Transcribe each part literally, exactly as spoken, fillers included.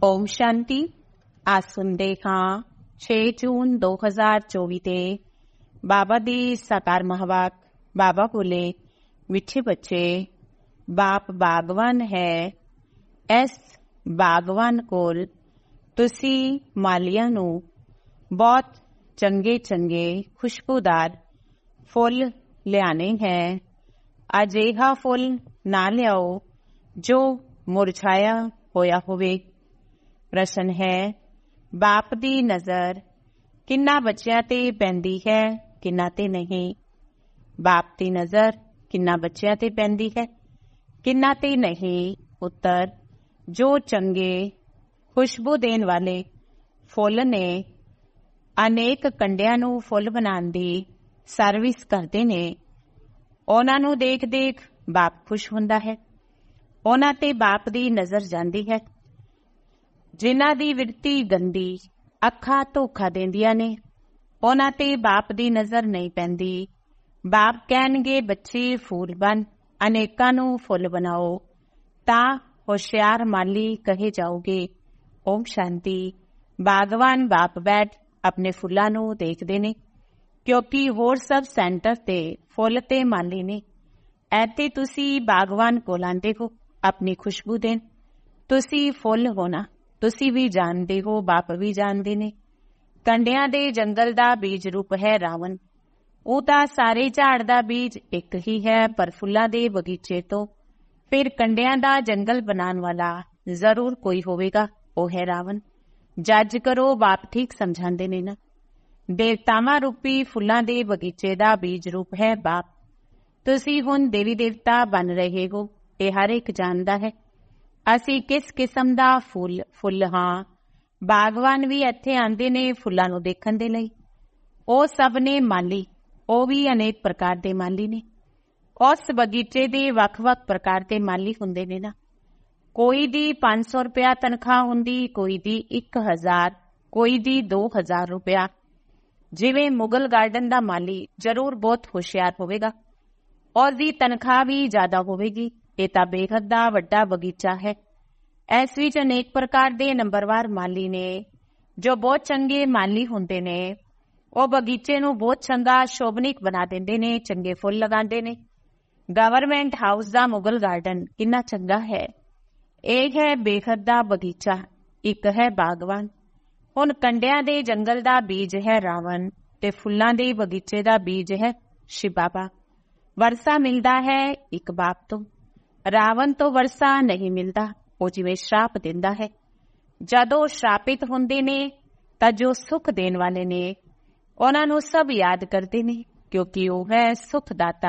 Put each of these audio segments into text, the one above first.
ਓਮ ਸ਼ਾਂਤੀ। ਅੱਜ ਸੁਣਦੇ ਹਾਂ ਛੇ ਜੂਨ ਦੋ ਹਜ਼ਾਰ ਚੌਵੀ ਤੇ ਬਾਬਾ ਦੀ ਸਾਕਾਰ ਮਹਾਵਾਕ। ਬਾਬਾ ਬੋਲੇ, ਮਿੱਠੇ ਬੱਚੇ, ਬਾਪ ਬਾਗਵਾਨ ਹੈ। ਇਸ ਬਾਗਵਾਨ ਕੋਲ ਤੁਸੀਂ ਮਾਲੀਆਂ ਨੂੰ ਬਹੁਤ ਚੰਗੇ ਚੰਗੇ ਖੁਸ਼ਬੂਦਾਰ ਫੁੱਲ ਲਿਆਣੇ ਹੈ। ਅਜਿਹਾ ਫੁੱਲ ਨਾ ਲਿਆਓ ਜੋ ਮੁਰਝਾਇਆ ਹੋਇਆ ਹੋਵੇ। ਪ੍ਰਸ਼ਨ ਹੈ, ਬਾਪ ਦੀ ਨਜ਼ਰ ਕਿੰਨਾ ਬੱਚਿਆਂ ਤੇ ਪੈਂਦੀ ਹੈ, ਕਿੰਨਾ ਤੇ ਨਹੀਂ? ਬਾਪ ਦੀ ਨਜ਼ਰ ਕਿੰਨਾ ਬੱਚਿਆਂ ਤੇ ਪੈਂਦੀ ਹੈ, ਕਿੰਨਾ ਤੇ ਨਹੀਂ? ਉੱਤਰ, ਜੋ ਚੰਗੇ ਖੁਸ਼ਬੂ ਦੇਣ ਵਾਲੇ ਫੁੱਲ ਨੇ, ਅਨੇਕ ਕੰਡਿਆਂ ਨੂੰ ਫੁੱਲ ਬਣਾਉਣ ਦੀ ਸਰਵਿਸ ਕਰਦੇ ਨੇ, ਉਹਨਾਂ ਨੂੰ ਦੇਖ ਦੇਖ ਬਾਪ ਖੁਸ਼ ਹੁੰਦਾ ਹੈ। ਉਹਨਾਂ ਤੇ ਬਾਪ ਦੀ ਨਜ਼ਰ ਜਾਂਦੀ ਹੈ। ਜਿਨ੍ਹਾਂ ਦੀ ਵਿਰਤੀ ਗੰਦੀ, ਅੱਖਾਂ ਧੋਖਾ ਦਿੰਦੀਆਂ ਨੇ, ਉਹਨਾਂ ਤੇ ਬਾਪ ਦੀ ਨਜ਼ਰ ਨਹੀਂ ਪੈਂਦੀ। ਬਾਪ ਕਹਿਣਗੇ, ਬੱਚੇ ਫੂਲ ਬਣ, ਅਨੇਕਾਂ ਨੂੰ ਫੁੱਲ ਬਣਾਓ, ਤਾਂ ਹੁਸ਼ਿਆਰ ਮਾਲੀ ਕਹੇ ਜਾਓਗੇ। ਓਮ ਸ਼ਾਂਤੀ। ਬਾਗਵਾਨ ਬਾਪ ਬੈਠ ਆਪਣੇ ਫੁੱਲਾਂ ਨੂੰ ਦੇਖਦੇ ਨੇ, ਕਿਉਂਕਿ ਹੋਰ ਸਭ ਸੈਂਟਰ ਤੇ ਫੁੱਲ ਤੇ ਮਾਲੀ ਨੇ। ਇੱਥੇ ਤੁਸੀਂ ਬਾਗਵਾਨ ਕੋਲ ਆਉਂਦੇ ਹੋ ਆਪਣੀ ਖੁਸ਼ਬੂ ਦੇਣ। ਤੁਸੀਂ ਫੁੱਲ ਹੋ ਨਾ, ਤੁਸੀਂ ਵੀ ਜਾਣਦੇ ਹੋ, ਬਾਪ ਵੀ ਜਾਣਦੇ ਨੇ। ਕੰਡਿਆਂ ਦੇ ਜੰਗਲ ਦਾ ਬੀਜ ਰੂਪ ਹੈ ਰਾਵਣ। ਉਹ ਤਾਂ ਸਾਰੇ ਝਾੜ ਦਾ ਬੀਜ ਇੱਕ ਹੀ ਹੈ, ਪਰ ਫੁੱਲਾਂ ਦੇ ਬਗੀਚੇ ਤੋਂ ਫਿਰ ਕੰਡਿਆਂ ਦਾ ਜੰਗਲ ਬਣਾਉਣ ਵਾਲਾ ਜ਼ਰੂਰ ਕੋਈ ਹੋਵੇਗਾ, ਉਹ ਹੈ ਰਾਵਣ। ਜੱਜ ਕਰੋ, ਬਾਪ ਠੀਕ ਸਮਝਾਉਂਦੇ ਨੇ ਨਾ। ਦੇਵਤਾਵਾਂ ਰੂਪੀ ਫੁੱਲਾਂ ਦੇ ਬਗੀਚੇ ਦਾ ਬੀਜ ਰੂਪ ਹੈ ਬਾਪ। ਤੁਸੀਂ ਹੁਣ ਦੇਵੀ ਦੇਵਤਾ ਬਣ ਰਹੇ ਹੋ, ਇਹ ਹਰ ਇੱਕ ਜਾਣਦਾ ਹੈ। ਅਸੀਂ ਕਿਸ ਕਿਸਮ ਦਾ ਫੁੱਲ ਫੁੱਲ ਹਾਂ। ਬਾਗਵਾਨ ਵੀ ਇੱਥੇ ਆਉਂਦੇ ਨੇ ਫੁੱਲਾਂ ਨੂੰ ਦੇਖਣ ਦੇ ਲਈ। ਉਹ ਸਭ ਨੇ ਮਾਲੀ, ਉਹ ਵੀ ਅਨੇਕ ਪ੍ਰਕਾਰ ਦੇ ਮਾਲੀ ਨੇ। ਉਸ ਬਗੀਚੇ ਦੇ ਵੱਖ-ਵੱਖ ਪ੍ਰਕਾਰ ਦੇ ਮਾਲੀ ਹੁੰਦੇ ਨੇ ਨਾ। ਕੋਈ ਦੀ ਪੰਜ ਸੌ ਰੁਪਇਆ ਤਨਖਾਹ ਹੁੰਦੀ, ਕੋਈ ਦੀ ਇੱਕ ਹਜ਼ਾਰ, ਕੋਈ ਦੀ ਦੋ ਹਜ਼ਾਰ ਰੁਪਇਆ। ਜਿਵੇਂ ਮੁਗਲ ਗਾਰਡਨ ਦਾ ਮਾਲੀ ਜ਼ਰੂਰ ਬਹੁਤ ਹੁਸ਼ਿਆਰ ਹੋਵੇਗਾ, ਉਸ ਦੀ ਤਨਖਾਹ ਵੀ ਜ਼ਿਆਦਾ ਹੋਵੇਗੀ। ਇਹ ਤਾਂ ਬੇਹੱਦ ਦਾ ਵੱਡਾ ਬਗੀਚਾ ਹੈ। ਇਸ ਵਿੱਚ ਅਨੇਕ ਪ੍ਰਕਾਰ ਦੇ ਨੰਬਰਵਾਰ ਮਾਲੀ ਨੇ। ਜੋ ਬਹੁਤ ਚੰਗੇ ਮਾਲੀ ਹੁੰਦੇ ਨੇ, ਉਹ ਬਗੀਚੇ ਨੂੰ ਬਹੁਤ ਚੰਗਾ ਸ਼ੋਭਨੀਕ ਬਣਾ ਦਿੰਦੇ ਨੇ, ਚੰਗੇ ਫੁੱਲ ਲਗਾਉਂਦੇ ਨੇ। ਗਵਰਨਮੈਂਟ ਹਾਊਸ ਦਾ ਮੁਗਲ ਗਾਰਡਨ ਕਿੰਨਾ ਚੰਗਾ ਹੈ। ਇਹ ਹੈ ਬੇਹੱਦ ਦਾ ਬਗੀਚਾ, ਇੱਕ ਹੈ ਬਾਗਵਾਨ। ਹੁਣ ਕੰਡਿਆਂ ਦੇ ਜੰਗਲ ਦਾ ਬੀਜ ਹੈ ਰਾਵਣ, ਤੇ ਫੁੱਲਾਂ ਦੇ ਬਗੀਚੇ ਦਾ ਬੀਜ ਹੈ ਸ਼ਿਵ ਬਾਬਾ। ਵਰਸਾ ਮਿਲਦਾ ਹੈ ਇੱਕ ਬਾਪ ਤੋਂ। ਰਾਵਣ ਤੋਂ ਵਰਸਾ ਨਹੀਂ ਮਿਲਦਾ, ਉਹ ਜਿਵੇਂ ਸ਼ਰਾਪ ਦਿੰਦਾ ਹੈ। ਜਦੋਂ ਸ਼ਰਾਪਿਤ ਹੁੰਦੇ ਨੇ ਤਾਂ ਜੋ ਸੁੱਖ ਦੇਣ ਵਾਲੇ ਨੇ, ਉਹਨਾਂ ਨੂੰ ਸਭ ਯਾਦ ਕਰਦੇ ਨੇ, ਕਿਉਂਕਿ ਉਹ ਹੈ ਸੁਖਦਾਤਾ,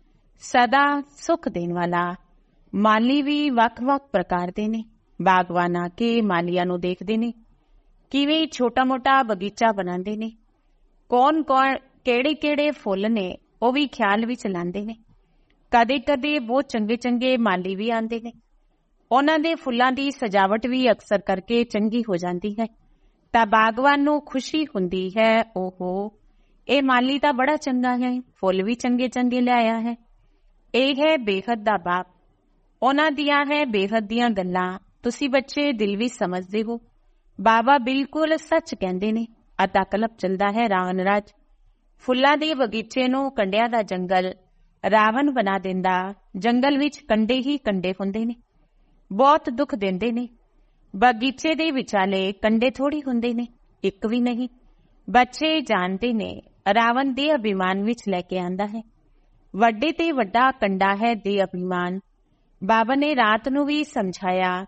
ਸਦਾ ਸੁੱਖ ਦੇਣ ਵਾਲਾ। ਮਾਲੀ ਵੀ ਵੱਖ-ਵੱਖ ਪ੍ਰਕਾਰ ਦੇ ਨੇ। ਬਾਗਵਾਨ ਆ ਕੇ ਮਾਲੀਆਂ ਨੂੰ ਦੇਖਦੇ ਨੇ, ਕਿਵੇਂ ਛੋਟਾ-ਮੋਟਾ ਬਗੀਚਾ ਬਣਾਉਂਦੇ ਨੇ। ਕੌਣ-ਕੌਣ ਕਿਹੜੇ-ਕਿਹੜੇ ਫੁੱਲ ਨੇ, ਉਹ ਵੀ ਖਿਆਲ ਵਿੱਚ ਲਾਉਂਦੇ ਨੇ। ਕਦੇ-ਕਦੇ ਬਹੁਤ ਚੰਗੇ-ਚੰਗੇ ਮਾਲੀ ਵੀ ਆਉਂਦੇ ਨੇ। ਉਹਨਾਂ ਦੇ ਫੁੱਲਾਂ ਦੀ ਸਜਾਵਟ ਵੀ ਅਕਸਰ ਕਰਕੇ ਚੰਗੀ ਹੋ ਜਾਂਦੀ ਹੈ, ਤਾਂ ਬਾਗਵਾਨ ਨੂੰ ਖੁਸ਼ੀ ਹੁੰਦੀ ਹੈ। ਓਹੋ, ਇਹ ਮਾਲੀ ਤਾਂ ਬੜਾ ਚੰਗਾ ਹੈ, ਫੁੱਲ ਵੀ ਚੰਗੇ-ਚੰਗੇ ਲਿਆਇਆ ਹੈ। ਇਹ ਹੈ ਬੇਹੱਦ ਦਾ ਬਾਪ। ਉਹਨਾਂ ਦੀਆਂ ਹੈ ਬੇਹੱਦ ਦੀਆਂ ਗੱਲਾਂ, ਤੁਸੀਂ ਬੱਚੇ ਦਿਲ ਵਿੱਚ ਸਮਝਦੇ ਹੋ। ਬਾਬਾ ਬਿਲਕੁਲ ਸੱਚ ਕਹਿੰਦੇ ਨੇ। ਅਤਾ ਕਲਪ ਚੱਲਦਾ ਹੈ ਰਾਵਣ ਰਾਜ। ਫੁੱਲਾਂ ਦੇ ਬਗੀਚੇ ਨੂੰ ਕੰਡਿਆਂ ਦਾ ਜੰਗਲ ਰਾਵਣ ਬਣਾ ਦਿੰਦਾ। ਜੰਗਲ ਵਿੱਚ ਕੰਡੇ ਹੀ ਕੰਡੇ ਹੁੰਦੇ ਨੇ, ਬਹੁਤ ਦੁੱਖ ਦਿੰਦੇ ਨੇ। ਬਗੀਚੇ ਦੇ ਵਿਚਾਲੇ ਕੰਡੇ ਥੋੜੀ ਹੁੰਦੇ ਨੇ, ਇੱਕ ਵੀ ਨਹੀਂ। ਬੱਚੇ ਜਾਣਦੇ ਨੇ ਰਾਵਣ ਦੇ ਅਭਿਮਾਨ ਵਿੱਚ ਲੈ ਕੇ ਆਂਦਾ ਹੈ। ਵੱਡੇ ਤੇ ਵੱਡਾ ਕੰਡਾ ਹੈ ਦੇ ਅਭਿਮਾਨ। ਬਾਬਾ ਨੇ ਰਾਤ ਨੂੰ ਵੀ ਸਮਝਾਇਆ,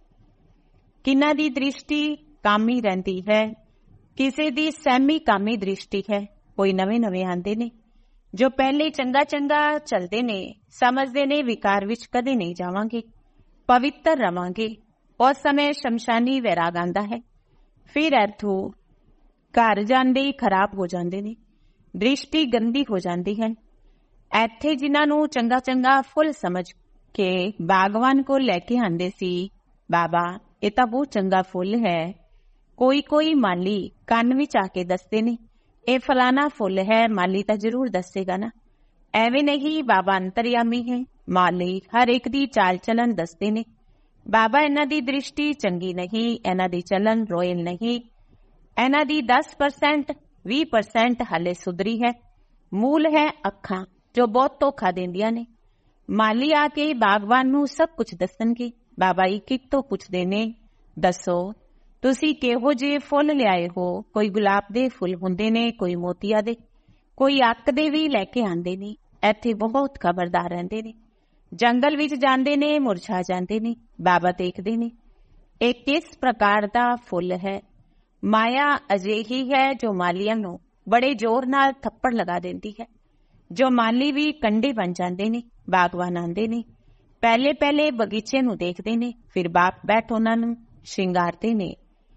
ਕਿਨਾਂ ਦੀ ਦ੍ਰਿਸ਼ਟੀ ਕਾਮੀ ਰਹਿੰਦੀ ਹੈ, ਕਿਸੇ ਦੀ ਸਹਿਮੀ ਕਾਮੀ ਦ੍ਰਿਸ਼ਟੀ ਹੈ। ਕੋਈ ਨਵੇਂ-ਨਵੇਂ ਆਉਂਦੇ ਨੇ ਜੋ ਪਹਿਲੇ ਚੰਗਾ-ਚੰਗਾ ਚੱਲਦੇ ਨੇ, ਸਮਝਦੇ ਨੇ ਵਿਕਾਰ ਵਿੱਚ ਕਦੇ ਨਹੀਂ ਜਾਵਾਂਗੇ, ਪਵਿੱਤਰ ਰਵਾਂਗੇ। ਉਸ ਸਮੇਂ ਸ਼ਮਸ਼ਾਨੀ ਵੈਰਾਗ ਆਉਂਦਾ ਹੈ। ਫਿਰ ਇੱਥੋਂ ਘਰ ਜਾਂਦੇ ਹੀ ਖਰਾਬ ਹੋ ਜਾਂਦੇ ਨੇ, ਦ੍ਰਿਸ਼ਟੀ ਗੰਦੀ ਹੋ ਜਾਂਦੀ ਹੈ। ਇੱਥੇ ਜਿਨ੍ਹਾਂ ਨੂੰ ਚੰਗਾ-ਚੰਗਾ ਫੁੱਲ ਸਮਝ ਕੇ ਬਾਗਵਾਨ ਕੋਲ ਲੈ ਕੇ ਆਉਂਦੇ ਸੀ, ਬਾਬਾ ਇਹ ਤਾਂ ਬਹੁਤ ਚੰਗਾ ਫੁੱਲ ਹੈ। ਕੋਈ ਕੋਈ ਮਾਲੀ ਕੰਨ ਵਿੱਚ ਆ ਕੇ ਦੱਸਦੇ ਨੇ, ਇਹ ਫਲਾਣਾ ਫੁੱਲ ਹੈ। ਮਾਲੀ ਤਾਂ ਜ਼ਰੂਰ ਦੱਸੇਗਾ ਨਾ, ਐਵੇਂ ਨਹੀਂ। ਬਾਬਾ ਅੰਤਰਯਾਮੀ ਹੈ। ਮਾਲੀ ਹਰ ਇੱਕ ਦੀ ਚਾਲ ਚਲਨ ਦੱਸਦੇ ਨੇ। ਬਾਬਾ ਇਹਨਾਂ ਦੀ ਦ੍ਰਿਸ਼ਟੀ ਚੰਗੀ ਨਹੀਂ, ਇਹਨਾਂ ਦੀ ਚਲਨ ਰੋਇਲ ਨਹੀਂ, ਇਹਨਾਂ ਦੀ ਦਸ ਪਰਸੈਂਟ ਵੀਹ ਪਰਸੈਂਟ ਹਾਲੇ ਸੁਧਰੀ ਹੈ। ਮੂਲ ਹੈ ਅੱਖਾਂ ਜੋ ਬਹੁਤ ਧੋਖਾ ਦਿੰਦੀਆਂ ਨੇ। ਮਾਲੀ ਆ ਕੇ ਬਾਗਵਾਨ ਨੂੰ ਸਭ ਕੁਝ ਦੱਸਣਗੇ। ਬਾਬਾ ਇੱਕ ਇੱਕ ਤੋਂ ਪੁੱਛਦੇ ਨੇ, ਦੱਸੋ ਤੁਸੀਂ ਕਿਹੋ ਜਿਹੇ ਫੁੱਲ ਲਿਆਏ ਹੋ। ਕੋਈ ਗੁਲਾਬ ਦੇ ਫੁੱਲ ਹੁੰਦੇ ਨੇ, ਕੋਈ ਮੋਤੀਆ ਦੇ, ਕੋਈ ਅੱਕ ਦੇ ਵੀ ਲੈ ਕੇ ਆਉਂਦੇ ਨੇ। ਇੱਥੇ ਬਹੁਤ ਖਬਰਦਾਰ ਰਹਿੰਦੇ ਨੇ। ਜੰਗਲ ਵਿੱਚ ਜਾਂਦੇ ਨੇ, ਮੁਰਝਾ ਜਾਂਦੇ ਨੇ। ਬਾਬਾ ਦੇਖਦੇ ਨੇ ਇਹ ਕਿਸ ਪ੍ਰਕਾਰ ਦਾ ਫੁੱਲ ਹੈ। ਮਾਇਆ ਅਜਿਹੀ ਹੈ ਜੋ ਮਾਲੀਆਂ ਨੂੰ ਬੜੇ ਜ਼ੋਰ ਨਾਲ ਥੱਪੜ ਲਗਾ ਦਿੰਦੀ ਹੈ। ਜੋ ਮਾਲੀ ਵੀ ਕੰਡੇ ਬਣ ਜਾਂਦੇ ਨੇ। ਬਾਗਵਾਨ ਆਉਂਦੇ ਨੇ, ਪਹਿਲੇ ਪਹਿਲੇ ਬਗੀਚੇ ਨੂੰ ਦੇਖਦੇ ਨੇ, ਫਿਰ ਬਾਪ ਬੈਠ ਉਹਨਾਂ ਨੂੰ ਸ਼ਿੰਗਾਰਦੇ ਨੇ।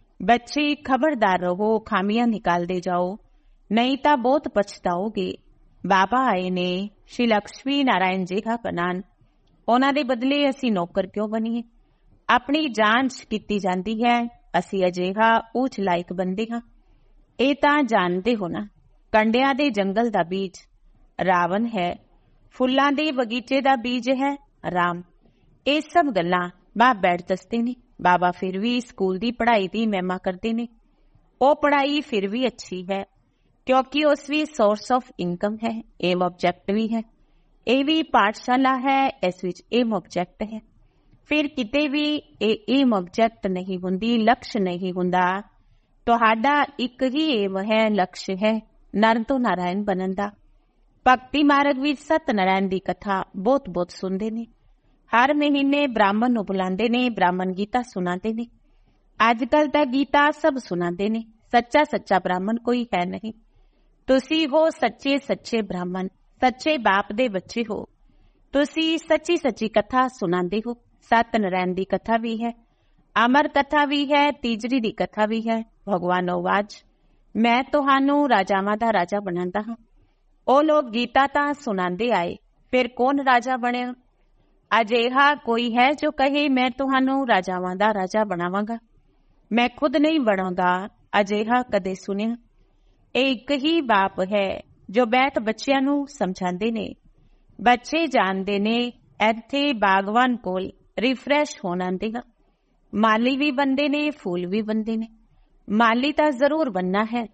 ਬੱਚੇ ਖਬਰਦਾਰ ਰਹੋ, ਖਾਮੀਆਂ ਨਿਕਾਲਦੇ ਜਾਓ, ਨਹੀਂ ਤਾਂ ਬਹੁਤ ਪਛਤਾਓਗੇ। ਬਾਬਾ ਆਏ ਨੇ, ਸ਼੍ਰੀ ਲਕਸ਼ਮੀ ਨਾਰਾਇਣ ਜੀ ਦਾ ਕਨਾਨ। ਉਹਨਾਂ ਦੇ ਬਦਲੇ ਅਸੀਂ ਨੌਕਰ ਕਿਉਂ ਬਣੀਏ। ਆਪਣੀ ਜਾਂਚ ਕੀਤੀ ਜਾਂਦੀ ਹੈ। ਅਸੀਂ ਅਜਿਹਾ ਉੱਚ ਲਾਇਕ ਬੰਦੇ ਹਾਂ। ਇਹ ਤਾਂ ਜਾਣਦੇ ਹੋ ਨਾ, ਕੰਡਿਆਂ ਦੇ ਜੰਗਲ ਦਾ ਬੀਜ ਰਾਵਣ ਹੈ, ਫੁੱਲਾਂ ਦੇ ਬਗੀਚੇ ਦਾ ਬੀਜ ਹੈ ਰਾਮ। ਇਹ ਸਭ ਗੱਲਾਂ ਬਾਪ ਬੈਠ ਦੱਸਦੇ ਨੇ। ਬਾਬਾ ਫਿਰ ਵੀ ਸਕੂਲ ਦੀ ਪੜ੍ਹਾਈ ਦੀ ਮਹਿਮਾ ਕਰਦੇ ਨੇ। ਉਹ ਪੜ੍ਹਾਈ ਫਿਰ ਵੀ ਅੱਛੀ ਹੈ, ਕਿਉਂਕਿ ਉਸ ਵੀ ਸੋਰਸ ਆਫ ਇਨਕਮ ਹੈ, ਏਮ ਆਬਜੈਕਟ ਵੀ ਹੈ। ਇਹ ਵੀ ਪਾਠਸ਼ਾਲਾ ਹੈ, ਇਸ ਵਿੱਚ ਏਮ ਆਬਜੈਕਟ ਹੈ। ਫਿਰ ਕਿਤੇ ਵੀ ਇਹ ਏਮ ਆਬਜੈਕਟ ਨਹੀਂ ਹੁੰਦੀ, ਲਕਸ਼ ਨਹੀਂ ਹੁੰਦਾ। ਤੁਹਾਡਾ ਇੱਕ ਹੀ ਏਮ ਹੈ, ਲਕਸ਼ ਹੈ ਨਰ ਤੋਂ ਨਾਰਾਇਣ ਬਣਨ ਦਾ। ਭਗਤੀ ਮਾਰਗ ਵਿੱਚ ਸਤ ਨਾਰਾਇਣ ਦੀ ਕਥਾ ਬਹੁਤ ਬਹੁਤ ਸੁਣਦੇ ਨੇ। ਹਰ ਮਹੀਨੇ ਬ੍ਰਾਹਮਣ ਨੂੰ ਬੁਲਾਉਂਦੇ ਨੇ, ਬ੍ਰਾਹਮਣ ਗੀਤਾ ਸੁਣਾਉਂਦੇ ਨੇ। ਅੱਜ ਕੱਲ ਤਾਂ ਗੀਤਾ ਸਭ ਸੁਣਾਉਂਦੇ ਨੇ। ਸੱਚਾ ਸੱਚਾ ਬ੍ਰਾਹਮਣ ਕੋਈ ਹੈ ਨਹੀਂ। ਤੁਸੀਂ ਹੋ ਸੱਚੇ ਸੱਚੇ ਬ੍ਰਾਹਮਣ, ਸੱਚੇ ਬਾਪ ਦੇ ਬੱਚੇ ਹੋ। ਤੁਸੀਂ ਸੱਚੀ ਸੱਚੀ ਕਥਾ ਸੁਣਾਉਂਦੇ ਹੋ। ਸਤ ਨਾਰਾਇਣ ਦੀ ਕਥਾ ਵੀ ਹੈ, ਅਮਰ ਕਥਾ ਵੀ ਹੈ, ਤੀਜਰੀ ਦੀ ਕਥਾ ਵੀ ਹੈ। ਭਗਵਾਨ ਆਵਾਜ਼, ਮੈਂ ਤੁਹਾਨੂੰ ਰਾਜਾਵਾਂ ਦਾ ਰਾਜਾ ਬਣਾਉਂਦਾ ਹਾਂ। ਉਹ ਲੋਕ ਗੀਤਾ ਤਾਂ ਸੁਣਾਉਂਦੇ ਆਏ, ਫਿਰ ਕੌਣ ਰਾਜਾ ਬਣਿਆ। ਅਜਿਹਾ ਕੋਈ ਹੈ ਜੋ ਕਹੇ ਮੈਂ ਤੁਹਾਨੂੰ ਰਾਜਾਵਾਂ ਦਾ ਰਾਜਾ ਬਣਾਵਾਂਗਾ। ਮੈਂ ਖੁਦ ਨਹੀਂ ਬਣਾਂਗਾ, ਅਜਿਹਾ ਕਦੇ ਸੁਣਿਆ। ਇਹ ਇੱਕ ਹੀ ਬਾਪ ਹੈ ਜੋ ਬੈਠ ਬੱਚਿਆਂ ਨੂੰ ਸਮਝਾਉਂਦੇ ਨੇ। ਬੱਚੇ ਜਾਣਦੇ ਨੇ ਇੱਥੇ ਬਾਗਵਾਨ ਕੋਲ ਰਿਫਰੈਸ਼ ਹੋਣ ਆਉਂਦੇ ਹਾਂ। ਮਾਲੀ ਵੀ ਬੰਦੇ ਨੇ, ਫੂਲ ਵੀ ਬੰਦੇ ਨੇ। ਮਾਲੀ ਤਾਂ ਜ਼ਰੂਰ ਬਣਨਾ ਹੈ।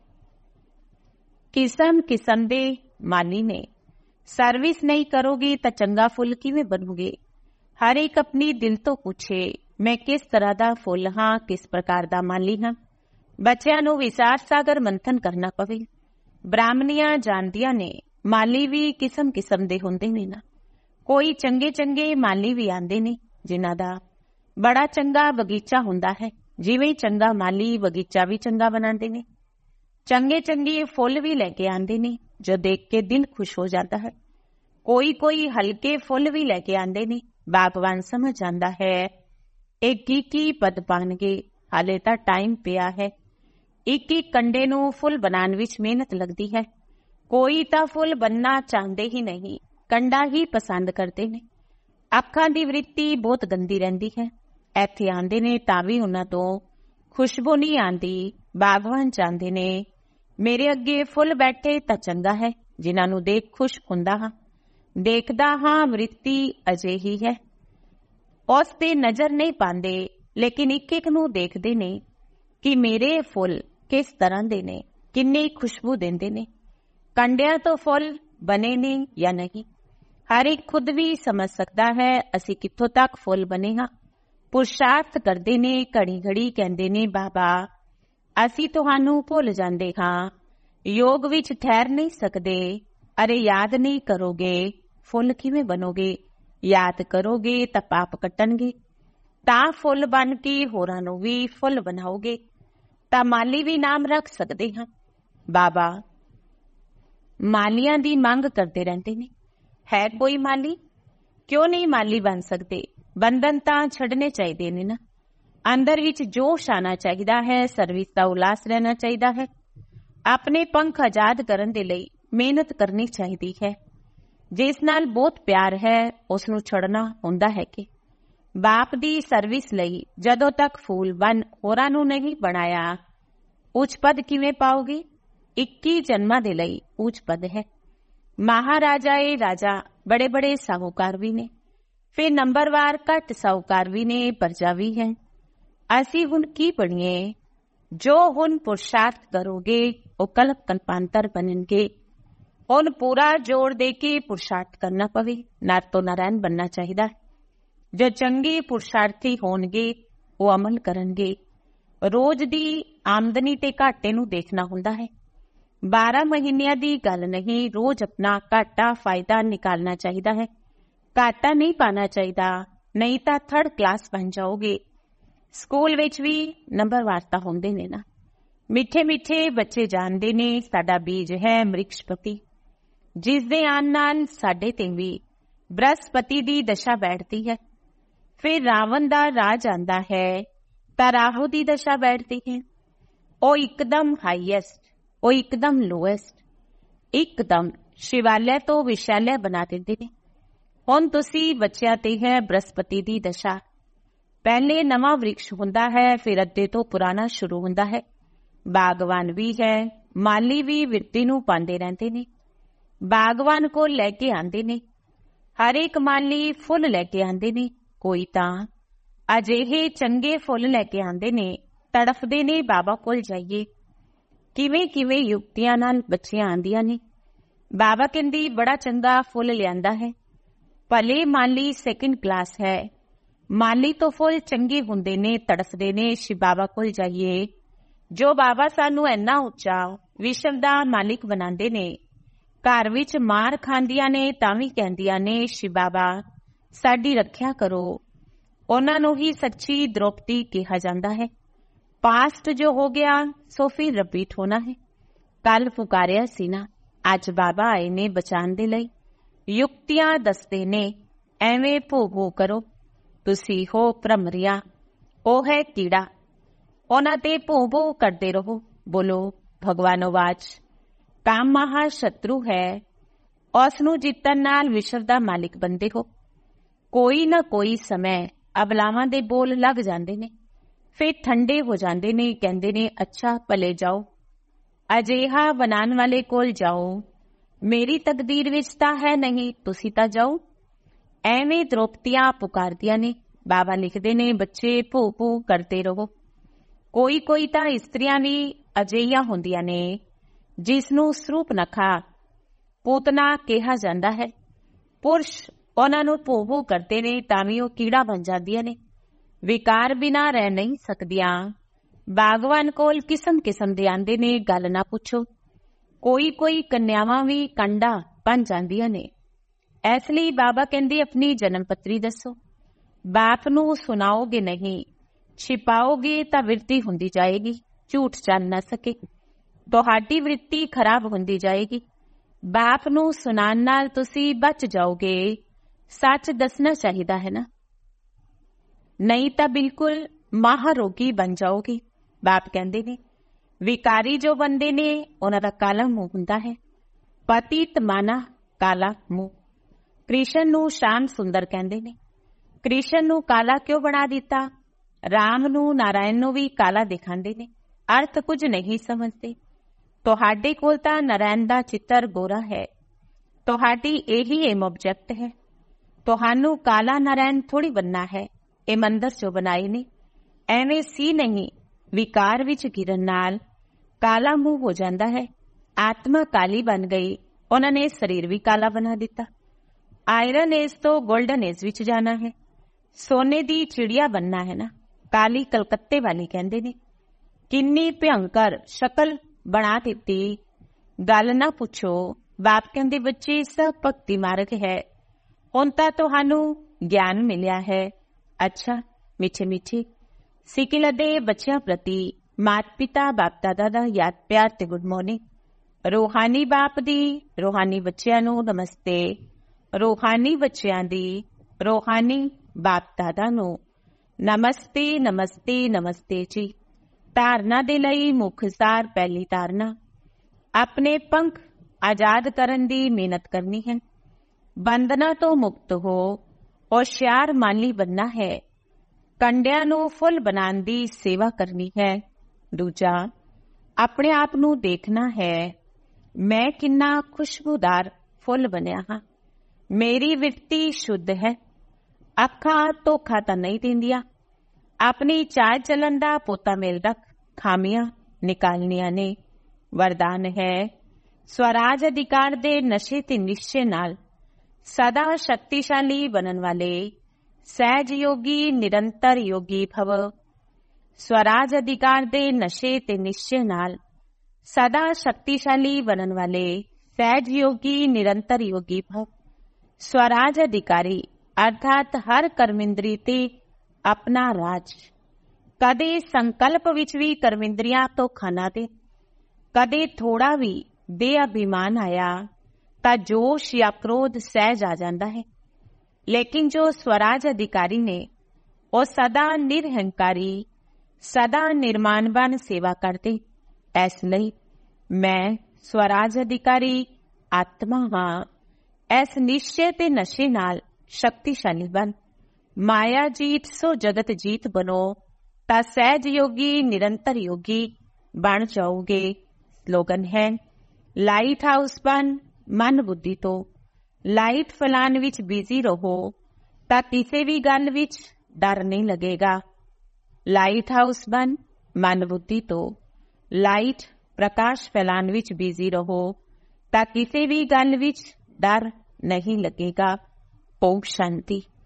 ਕਿਸਮ ਕਿਸਮ ਦੇ ਮਾਲੀ ਨੇ। ਸਰਵਿਸ ਨਹੀਂ ਕਰੋਗੇ ਤਾਂ ਚੰਗਾ ਫੁੱਲ ਕਿਵੇਂ ਬਣੋਗੇ। ਹਰ ਇੱਕ ਆਪਣੀ ਦਿਲ ਤੋਂ ਪੁੱਛੇ, ਮੈਂ ਕਿਸ ਤਰ੍ਹਾਂ ਦਾ ਫੁੱਲ ਹਾਂ, ਕਿਸ ਪ੍ਰਕਾਰ ਦਾ ਮਾਲੀ ਹਾਂ। ਬੱਚਿਆਂ ਨੂੰ ਵਿਚਾਰ ਸਾਗਰ ਮੰਥਨ ਕਰਨਾ ਪਵੇ। ਬ੍ਰਾਹਮਣੀਆਂ ਜਾਣਦੀਆਂ ਨੇ ਮਾਲੀ ਵੀ ਕਿਸਮ ਕਿਸਮ ਦੇ ਹੁੰਦੇ ਨੇ ਨਾ। ਕੋਈ ਚੰਗੇ ਚੰਗੇ ਮਾਲੀ ਵੀ ਆਉਂਦੇ ਨੇ ਜਿਨ੍ਹਾਂ ਦਾ ਬੜਾ ਚੰਗਾ ਬਗੀਚਾ ਹੁੰਦਾ ਹੈ। ਜਿਵੇਂ ਚੰਗਾ ਮਾਲੀ ਬਗੀਚਾ ਵੀ ਚੰਗਾ ਬਣਾਉਂਦੇ ਨੇ। ਚੰਗੇ ਚੰਗੇ ਫੁੱਲ ਵੀ ਲੈ ਕੇ ਆਉਂਦੇ ਨੇ ਜੋ ਦੇਖ ਕੇ ਦਿਲ ਖੁਸ਼ ਹੋ ਜਾਂਦਾ ਹੈ। ਕੋਈ ਕੋਈ ਹਲਕੇ ਫੁੱਲ ਵੀ ਲੈ ਕੇ ਆਉਂਦੇ ਨੇ। ਬਾਗਵਾਨ ਸਮਝ ਜਾਂਦਾ ਹੈ ਇਹ ਕੀ ਕੀ ਪਦ ਪਾਣਗੇ। ਹਾਲੇ ਤਾਂ ਟਾਈਮ ਪਿਆ ਹੈ। ਇੱਕ ਇੱਕ ਕੰਡੇ ਨੂੰ ਫੁੱਲ ਬਣਾਉਣ ਵਿੱਚ ਮਿਹਨਤ ਲੱਗਦੀ ਹੈ। ਕੋਈ ਤਾਂ ਫੁੱਲ ਬਣਨਾ ਚਾਹੁੰਦੇ ਹੀ ਨਹੀਂ, ਕੰਡਾ ਹੀ ਪਸੰਦ ਕਰਦੇ ਨੇ। ਅੱਖਾਂ ਦੀ ਵ੍ਰਿੱਤੀ ਬਹੁਤ ਗੰਦੀ ਰਹਿੰਦੀ ਹੈ। ਇੱਥੇ ਆਉਂਦੇ ਨੇ ਤਾਂ ਵੀ ਉਹਨਾਂ ਤੋਂ ਖੁਸ਼ਬੂ ਨਹੀਂ ਆਉਂਦੀ। ਬਾਗਵਾਨ ਚਾਹੁੰਦੇ ਨੇ ਮੇਰੇ ਅੱਗੇ ਫੁੱਲ ਬੈਠੇ ਤਾਂ ਚੰਗਾ ਹੈ, ਜਿਨ੍ਹਾਂ ਨੂੰ ਦੇਖ ਖੁਸ਼ ਹੁੰਦਾ ਹਾਂ। ਦੇਖਦਾ ਹਾਂ ਵ੍ਰਿੱਤੀ ਅਜਿਹੀ ਹੈ। ਉਸ ਤੇ ਨਜ਼ਰ ਨਹੀਂ ਪਾਉਂਦੇ, ਲੇਕਿਨ ਇੱਕ ਇੱਕ ਨੂੰ ਦੇਖਦੇ ਨੇ ਕਿ ਮੇਰੇ ਫੁੱਲ ਕਿਸ ਤਰ੍ਹਾਂ ਦੇ ਨੇ, ਕਿੰਨੀ ਖੁਸ਼ਬੂ ਦਿੰਦੇ ਨੇ। ਕੰਡਿਆਂ ਤੋਂ ਫੁੱਲ ਬਣੇ ਨੇ ਜਾਂ ਨਹੀਂ, ਹਰ ਇੱਕ ਖੁਦ ਵੀ ਸਮਝ ਸਕਦਾ ਹੈ ਅਸੀਂ ਕਿੱਥੋਂ ਤੱਕ ਫੁੱਲ ਬਣੇ ਹਾਂ। ਪੁਰਸ਼ਾਰਥ ਕਰਦੇ ਨੇ, ਘੜੀ ਘੜੀ ਕਹਿੰਦੇ ਨੇ ਬਾਬਾ ਅਸੀਂ ਤੁਹਾਨੂੰ ਭੁੱਲ ਜਾਂਦੇ ਹਾਂ, ਯੋਗ ਵਿੱਚ ਠਹਿਰ ਨਹੀਂ ਸਕਦੇ। ਅਰੇ ਯਾਦ ਨਹੀਂ ਕਰੋਗੇ ਫੁੱਲ ਕਿਵੇਂ ਬਣੋਗੇ। ਯਾਦ ਕਰੋਗੇ ਤਾਂ ਪਾਪ ਕੱਟਣਗੇ, ਤਾਂ ਫੁੱਲ ਬਣ ਕੇ ਹੋਰਾਂ ਨੂੰ ਵੀ ਫੁੱਲ ਬਣਾਓਗੇ, ਤਾਂ ਮਾਲੀ ਵੀ ਨਾਮ ਰੱਖ ਸਕਦੇ ਹਾਂ। ਬਾਬਾ ਮਾਲੀਆਂ ਦੀ ਮੰਗ ਕਰਦੇ ਰਹਿੰਦੇ ਨੇ। ਹੈ ਕੋਈ ਮਾਲੀ? ਕਿਉਂ ਨਹੀਂ ਮਾਲੀ ਬਣ ਸਕਦੇ? ਬੰਧਨ ਤਾਂ ਛੱਡਣੇ ਚਾਹੀਦੇ ਨੇ ਨਾ। ਅੰਦਰ ਵਿੱਚ ਜੋਸ਼ ਆਉਣਾ ਚਾਹੀਦਾ ਹੈ, ਸਰਵਿਸ ਦਾ ਉਲਾਸ ਰਹਿਣਾ ਚਾਹੀਦਾ ਹੈ। ਆਪਣੇ ਪੰਖ ਆਜ਼ਾਦ ਕਰਨ ਦੇ ਲਈ ਮਿਹਨਤ ਕਰਨੀ ਚਾਹੀਦੀ ਹੈ। ਜਿਸ ਨਾਲ ਬਹੁਤ ਪਿਆਰ ਹੈ ਉਸ ਨੂੰ ਛੱਡਣਾ ਹੁੰਦਾ ਹੈ ਕਿ ਬਾਪ ਦੀ ਸਰਵਿਸ ਲਈ ਜਦੋਂ ਤੱਕ ਫੂਲ ਬਣ ਹੋਰਾਂ ਨੂੰ ਨਹੀਂ ਬਣਾਇਆ, ਉੱਚ ਪਦ ਕਿਵੇਂ ਪਾਓਗੇ? ਇੱਕੀ ਜਨਮਾਂ ਦੇ ਲਈ ਉੱਚ ਪਦ ਹੈ। ਮਹਾਰਾਜਾ ਇਹ ਰਾਜਾ ਬੜੇ ਬੜੇ ਸਾਹੂਕਾਰ ਵੀ ਨੇ। ਫਿਰ ਨੰਬਰਵਾਰ ਘੱਟ ਸਾਹੂਕਾਰ ਵੀ ਨੇ, ਪਰਜਾ ਵੀ ਹੈ। ਅਸੀਂ ਹੁਣ ਕੀ ਬਣੀਏ? ਜੋ ਹੁਣ ਪੁਰਸ਼ਾਰਥ ਕਰੋਗੇ ਉਹ ਕੱਲ ਕਲਪਾਂਤਰ ਬਣਨਗੇ। ਹੁਣ ਪੂਰਾ ਜੋਰ ਦੇ ਕੇ ਪੁਰਸ਼ਾਰਥ ਕਰਨਾ ਪਵੇ। ਨਰ ਤੋਂ ਨਾਰਾਇਣ ਬਣਨਾ ਚਾਹੀਦਾ। ਜੋ ਚੰਗੇ ਪੁਰਸ਼ਾਰਥੀ ਹੋਣਗੇ ਉਹ ਅਮਲ ਕਰਨਗੇ। ਰੋਜ਼ ਦੀ ਆਮਦਨੀ ਤੇ ਘਾਟੇ ਨੂੰ ਦੇਖਣਾ ਹੁੰਦਾ ਹੈ। ਬਾਰਾਂ ਮਹੀਨਿਆਂ ਦੀ ਗੱਲ ਨਹੀਂ, ਰੋਜ਼ ਆਪਣਾ ਘਾਟਾ ਫਾਇਦਾ ਨਿਕਾਲਣਾ ਚਾਹੀਦਾ ਹੈ। ਘਾਟਾ ਨਹੀਂ ਪਾਣਾ ਚਾਹੀਦਾ, ਨਹੀਂ ਤਾਂ ਥਰਡ ਕਲਾਸ ਬਣ ਜਾਓਗੇ। ਸਕੂਲ ਵਿੱਚ ਵੀ ਨੰਬਰ ਵਾਰਤਾ ਹੁੰਦੇ ਨੇ ਨਾ। ਮਿੱਠੇ ਮਿੱਠੇ ਬੱਚੇ ਜਾਣਦੇ ਨੇ ਸਾਡਾ ਬੀਜ ਹੈ ਮ੍ਰਿਕਸ਼ਪਤੀ, ਜਿਸ ਦੇ ਆਉਣ ਨਾਲ ਸਾਡੇ ਤੇ ਵੀ ਬ੍ਰਹਸਪਤੀ ਦੀ ਦਸ਼ਾ ਬੈਠਦੀ ਹੈ। ਫਿਰ ਰਾਵਣ ਦਾ ਰਾਜ ਆਉਂਦਾ ਹੈ ਤਾਂ ਰਾਹੂ ਦੀ ਦਸ਼ਾ ਬੈਠਦੀ ਹੈ। ਉਹ ਇੱਕਦਮ ਹਾਈਐਸਟ, ਉਹ ਇੱਕਦਮ ਲੋਐਸਟ, ਇੱਕਦਮ ਸ਼ਿਵਾਲਿਆ ਤੋਂ ਵਿਸ਼ਾਲਿਆ ਬਣਾ ਦਿੰਦੇ ਨੇ। ਹੁਣ ਤੁਸੀਂ ਬੱਚਿਆਂ ਤੇ ਹੈ ਬ੍ਰਹਸਪਤੀ ਦੀ ਦਸ਼ਾ। ਪਹਿਲੇ ਨਵਾਂ ਵ੍ਰਿਕਸ਼ ਹੁੰਦਾ ਹੈ, ਫਿਰ ਅੱਧੇ ਤੋਂ ਪੁਰਾਣਾ ਸ਼ੁਰੂ ਹੁੰਦਾ ਹੈ। ਬਾਗਵਾਨ ਵੀ ਹੈ, ਮਾਲੀ ਵੀ ਵਿੱਤੀ ਨੂੰ ਪਾਉਂਦੇ ਰਹਿੰਦੇ ਨੇ। ਬਾਗਵਾਨ ਕੋਲ ਲੈ ਕੇ ਆਉਂਦੇ ਨੇ, ਹਰੇਕ ਮਾਲੀ ਫੁੱਲ ਲੈ ਕੇ ਆਉਂਦੇ ਨੇ। ਕੋਈ ਤਾਂ ਅਜਿਹੇ ਚੰਗੇ ਫੁੱਲ ਲੈ ਕੇ ਆਉਂਦੇ ਨੇ, ਤੜਫਦੇ ਨੇ ਬਾਬਾ ਕੋਲ ਜਾਈਏ। ਕਿਵੇਂ ਕਿਵੇਂ ਯੁਕਤੀਆਂ ਨਾਲ ਬੱਚੀਆਂ ਆਉਂਦੀਆਂ ਨੇ। ਬਾਬਾ ਕਹਿੰਦੀ ਬੜਾ ਚੰਗਾ ਫੁੱਲ ਲਿਆਂਦਾ ਹੈ। ਭਲੇ ਮਾਲੀ ਸੈਕਿੰਡ ਕਲਾਸ ਹੈ, ਮਾਲੀ ਤੋਂ ਫੁੱਲ ਚੰਗੇ ਹੁੰਦੇ ਨੇ, ਤੜਫਦੇ ਨੇ ਸ਼ਿਵ ਬਾਬਾ ਕੋਲ ਜਾਈਏ। ਜੋ ਬਾਬਾ ਸਾਨੂੰ ਇੰਨਾ ਉੱਚਾ ਵਿਸ਼ਵ ਦਾ ਮਾਲਿਕ ਬਣਾਉਂਦੇ ਨੇ, ਘਰ ਵਿੱਚ ਮਾਰ ਖਾਂਦੀਆਂ ਨੇ ਤਾਂ ਵੀ ਕਹਿੰਦੀਆਂ ਨੇ ਸ਼ਿਵ ਬਾਬਾ ਸਾਡੀ ਰੱਖਿਆ ਕਰੋ। ਉਹਨਾਂ ਨੂੰ ਹੀ ਸੱਚੀ ਦ੍ਰੋਪਦੀ ਕਿਹਾ ਜਾਂਦਾ ਹੈ। ਪਾਸਟ ਜੋ ਹੋ ਗਿਆ ਸੋ ਫਿਰ ਰਿਪੀਟ ਹੋਣਾ ਹੈ। ਕੱਲ ਪੁਕਾਰਿਆ ਸੀ ਨਾ, ਅੱਜ ਬਾਬਾ ਆਏ ਨੇ ਬਚਾਉਣ ਦੇ ਲਈ। ਯੁਕਤੀਆਂ ਦੱਸਦੇ ਨੇ ਐਵੇਂ ਭੋ ਭੋ ਕਰੋ। ਤੁਸੀਂ ਹੋ ਭ੍ਰਮਰੀਆ, ਉਹ ਹੈ ਕੀੜਾ, ਉਹਨਾਂ ਤੇ ਭੋ ਭੋ ਕਰਦੇ ਰਹੋ। ਬੋਲੋ ਭਗਵਾਨੋਵਾਚ। ਕਾਮ ਮਹਾ ਸ਼ਤਰੂ ਹੈ, ਉਸ ਨੂੰ ਜਿੱਤਣ ਨਾਲ ਵਿਸ਼ਵ ਦਾ ਮਾਲਿਕ ਬਣਦੇ ਹੋ। ਕੋਈ ਨਾ ਕੋਈ ਸਮੇਂ ਅਬਲਾਵਾਂ ਦੇ ਬੋਲ ਲੱਗ ਜਾਂਦੇ ਨੇ, ਫਿਰ ਠੰਡੇ ਹੋ ਜਾਂਦੇ ਨੇ, ਕਹਿੰਦੇ ਨੇ ਅੱਛਾ ਭਲੇ ਜਾਓ, ਅਜਿਹਾ ਬਣਾਉਣ ਵਾਲੇ ਕੋਲ ਜਾਓ। ਮੇਰੀ ਤਕਦੀਰ ਵਿੱਚ ਤਾਂ ਹੈ ਨਹੀਂ, ਤੁਸੀਂ ਤਾਂ ਜਾਓ। ਐਵੇਂ ਦ੍ਰੋਪਦੀਆਂ ਪੁਕਾਰਦੀਆਂ ਨੇ। ਬਾਬਾ ਲਿਖਦੇ ਨੇ ਬੱਚੇ ਭੂ ਭੂ ਕਰਦੇ ਰਹੋ। ਕੋਈ ਕੋਈ ਤਾਂ ਇਸਤਰੀਆਂ ਵੀ ਅਜਿਹੀਆਂ ਹੁੰਦੀਆਂ ਨੇ ਜਿਸ ਨੂੰ ਸਰੂਪਨਖਾ ਪੂਤਨਾ ਕਿਹਾ ਜਾਂਦਾ ਹੈ। ਪੁਰਸ਼ ਉਹਨਾਂ ਨੂੰ ਭੂ ਭੂ ਕਰਦੇ ਨੇ ਤਾਂ ਵੀ ਉਹ ਕੀੜਾ ਬਣ ਜਾਂਦੀਆਂ ਨੇ। ਵਿਕਾਰ ਬਿਨਾਂ ਰਹਿ ਨਹੀਂ ਸਕਦੀਆਂ। ਬਾਗਵਾਨ ਕੋਲ ਕਿਸਮ ਕਿਸਮ ਦੇ ਆਂਦੇ ਨੇ, ਗੱਲ ਨਾ ਪੁੱਛੋ। ਕੋਈ ਕੋਈ ਕੰਨਿਆਵਾਂ ਵੀ ਕੰਡਾ ਬਣ ਜਾਂਦੀਆਂ ਨੇ। ਇਸ ਲਈ ਬਾਬਾ ਕਹਿੰਦੇ ਆਪਣੀ ਜਨਮ ਪੱਤਰੀ ਦੱਸੋ। ਬਾਪ ਨੂੰ ਸੁਣਾਓਗੇ ਨਹੀਂ, ਛਿਪਾਓਗੇ ਤਾਂ ਵਿਰਤੀ ਹੁੰਦੀ ਜਾਏਗੀ, ਝੂਠ ਚੱਲ ਨਾ ਸਕੇ। ਤੁਹਾਡੀ ਵਿਰਤੀ ਖਰਾਬ ਹੁੰਦੀ ਜਾਏਗੀ। ਬਾਪ ਨੂੰ ਸੁਣਾਉਣ ਨਾਲ ਤੁਸੀਂ ਬਚ ਜਾਓਗੇ। ਸੱਚ ਦੱਸਣਾ ਚਾਹੀਦਾ ਹੈ ਨਾ, ਨਹੀਂ ਤਾਂ ਬਿਲਕੁਲ ਮਹਾਰੋਗੀ ਬਣ ਜਾਓਗੇ। ਬਾਪ ਕਹਿੰਦੇ ਨੇ ਵਿਕਾਰੀ ਜੋ ਬੰਦੇ ਨੇ ਉਹਨਾਂ ਦਾ ਕਾਲਾ ਮੂੰਹ ਹੁੰਦਾ ਹੈ। ਪਤੀਤ ਮਾਨਾ ਕਾਲਾ ਮੂੰਹ। ਕ੍ਰਿਸ਼ਨ ਨੂੰ ਸ਼ਾਮ ਸੁੰਦਰ ਕਹਿੰਦੇ ਨੇ। ਕ੍ਰਿਸ਼ਨ ਨੂੰ ਕਾਲਾ ਕਿਉਂ ਬਣਾ ਦਿੱਤਾ? ਰਾਮ ਨੂੰ ਨਾਰਾਇਣ ਨੂੰ ਵੀ ਕਾਲਾ ਦਿਖਾਉਂਦੇ ਨੇ, ਅਰਥ ਕੁਝ ਨਹੀਂ ਸਮਝਦੇ। ਤੁਹਾਡੇ ਕੋਲ ਤਾਂ ਨਾਰਾਇਣ ਦਾ ਚਿੱਤਰ ਗੋਰਾ ਹੈ, ਤੁਹਾਡੀ ਇਹੀ ਏਮ ਆਬਜੈਕਟ ਹੈ। ਤੁਹਾਨੂੰ ਕਾਲਾ ਨਾਰਾਇਣ ਥੋੜੀ ਬਣਨਾ ਹੈ। ਇਹ ਮੰਦਰ ਜੋ ਬਣਾਏ ਨੇ ਐਵੇਂ ਸੀ ਨਹੀਂ, ਵਿਕਾਰ ਵਿੱਚ ਗਿਰਨ ਨਾਲ ਕਾਲਾ ਮੂੰਹ ਹੋ ਜਾਂਦਾ ਹੈ। ਆਤਮਾ ਕਾਲੀ ਬਣ ਗਈ, ਉਹਨਾਂ ਨੇ ਸਰੀਰ ਵੀ ਕਾਲਾ ਬਣਾ ਦਿੱਤਾ। ਆਇਰਨ ਏਜ ਤੋਂ ਗੋਲਡਨ ਏਜ ਵਿੱਚ ਜਾਣਾ ਹੈ। ਸੋਨੇ ਦੀ ਚਿੜੀਆ ਬਣਨਾ ਹੈ ਨਾ, ਕਾਲੀ ਕਲਕੱਤੇ ਵਾਲੀ ਕਹਿੰਦੇ ਨੇ। ਕਿੰਨੀ ਭਿਅੰਕਰ ਸ਼ਕਲ ਬਣਾ ਦਿੱਤੀ, ਗੱਲ ਨਾ ਪੁੱਛੋ। ਬਾਪ ਕਹਿੰਦੇ ਬੱਚੇ ਸਭ ਭਗਤੀ ਮਾਰਗ ਹੈ। ਹੁਣ ਤਾਂ ਤੁਹਾਨੂੰ ਗਿਆਨ ਮਿਲਿਆ ਹੈ। ਅੱਛਾ ਮਿੱਠੇ ਮਿੱਠੇ ਸਿੱਕਿਲ ਦੇ ਬੱਚਿਆਂ ਪ੍ਰਤੀ ਮਾਤ ਪਿਤਾ ਬਾਪ ਦਾਦਾ ਦਾ ਯਾਦ ਪਿਆਰ ਤੇ ਗੁੱਡ ਮਾਰਨਿੰਗ। ਰੂਹਾਨੀ ਬਾਪ ਦੀ ਰੂਹਾਨੀ ਬੱਚਿਆਂ ਨੂੰ ਨਮਸਤੇ। ਰੂਹਾਨੀ ਬੱਚਿਆਂ ਦੀ ਰੂਹਾਨੀ ਬਾਪ ਦਾਦਾ ਨੂੰ ਨਮਸਤੇ ਨਮਸਤੇ ਨਮਸਤੇ ਜੀ। ਧਾਰਨਾ ਦੇ ਲਈ ਮੁੱਖ ਸਾਰ। ਪਹਿਲੀ ਧਾਰਨਾ, ਆਪਣੇ ਪੰਖ ਆਜ਼ਾਦ ਕਰਨ ਦੀ ਮਿਹਨਤ ਕਰਨੀ ਹੈ। ਬੰਧਨਾਂ ਤੋਂ ਮੁਕਤ ਹੋ, ਹੁਸ਼ਿਆਰ ਮਾਲੀ ਬਣਨਾ ਹੈ। ਕੰਡਿਆਂ ਨੂੰ ਫੁੱਲ ਬਣਾਉਣ ਦੀ ਸੇਵਾ ਕਰਨੀ ਹੈ। ਦੂਜਾ, ਆਪਣੇ ਆਪ ਨੂੰ ਦੇਖਣਾ ਹੈ, ਮੈਂ ਕਿੰਨਾ ਖੁਸ਼ਬੂਦਾਰ ਫੁੱਲ ਬਣਿਆ ਹਾਂ। ਮੇਰੀ ਵਿਰਤੀ ਸ਼ੁੱਧ ਹੈ। ਅੱਖਾਂ ਧੋਖਾ ਤਾਂ ਨਹੀਂ ਦਿੰਦੀਆਂ। ਆਪਣੀ ਚਾਲ ਚੱਲਣ ਦਾ ਪੋਤਾ ਮੇਲ ਰੱਖ, ਖਾਮੀਆਂ ਨਿਕਾਲਣੀਆਂ ਨੇ। ਵਰਦਾਨ ਹੈ, ਸਵਰਾਜ ਅਧਿਕਾਰ ਦੇ ਨਸ਼ੇ ਤੇ ਨਿਸ਼ਚੇ ਨਾਲ ਸਦਾ ਸ਼ਕਤੀਸ਼ਾਲੀ ਬਣਨ ਵਾਲੇ ਸਹਿਜ ਯੋਗੀ ਨਿਰੰਤਰ ਯੋਗੀ ਭਵ। ਸਵਰਾਜ ਅਧਿਕਾਰ ਦੇ ਨਸ਼ੇ ਤੇ ਨਿਸ਼ਚੇ ਨਾਲ ਸਦਾ ਸ਼ਕਤੀਸ਼ਾਲੀ ਬਣਨ ਵਾਲੇ ਸਹਿਜ ਯੋਗੀ ਨਿਰੰਤਰ ਯੋਗੀ ਭਵ। ਸਵਰਾਜ ਅਧਿਕਾਰੀ ਅਰਥਾਤ ਹਰ ਕਰਮਿੰਦਰੀ ਤੇ ਆਪਣਾ ਰਾਜ। ਕਦੇ ਸੰਕਲਪ ਵਿੱਚ ਵੀ ਕਰਮਿੰਦਰੀਆਂ ਧੋਖਾ ਨਾ ਦੇ। ਕਦੇ ਥੋੜਾ ਵੀ ਬੇਅਭਿਮਾਨ ਆਇਆ ਤਾਂ ਜੋਸ਼ ਜਾਂ ਕ੍ਰੋਧ ਸਹਿਜ ਆ ਜਾਂਦਾ ਹੈ। ਲੇਕਿਨ ਜੋ ਸਵਰਾਜ ਅਧਿਕਾਰੀ ਨੇ ਉਹ ਸਦਾ ਨਿਰਹੰਕਾਰੀ, ਸਦਾ ਨਿਰਮਾਨਵਾਨ ਸੇਵਾ ਕਰਦੇ। ਇਸ ਲਈ ਮੈਂ ਸਵਰਾਜ ਅਧਿਕਾਰੀ ਆਤਮਾ ਹਾਂ। ਇਸ ਨਿਸ਼ਚੇ ਤੇ ਨਸ਼ੇ ਨਾਲ ਸ਼ਕਤੀਸ਼ਾਲੀ ਬਣ। ਮਾਇਆ ਜੀਤ ਸੋ ਜਗਤ ਜੀਤ ਬਣੋ ਤਾਂ ਸਹਿਜ ਯੋਗੀ ਨਿਰੰਤਰ ਯੋਗੀ ਬਣ ਜਾਓਗੇ। ਸਲੋਗਨ ਹੈ, ਲਾਈਟ ਹਾਊਸ ਬਣ ਮਨ ਬੁੱਧੀ ਤੋਂ। ਲਾਈਟ ਫੈਲਾਣ ਵਿੱਚ ਬਿਜ਼ੀ ਰਹੋ ਤਾਂ ਕਿਸੇ ਵੀ ਗੱਲ ਵਿੱਚ ਡਰ ਨਹੀਂ ਲੱਗੇਗਾ। ਲਾਈਟ ਹਾਊਸ ਬਣ ਮਨ ਬੁੱਧੀ ਤੋਂ। ਲਾਈਟ ਪ੍ਰਕਾਸ਼ ਫੈਲਾਣ ਵਿੱਚ ਬਿਜ਼ੀ ਰਹੋ ਤਾਂ ਕਿਸੇ ਵੀ ਗੱਲ ਵਿੱਚ ਡਰ ਨਹੀਂ ਲੱਗੇਗਾ। ਓਮ ਸ਼ਾਂਤੀ।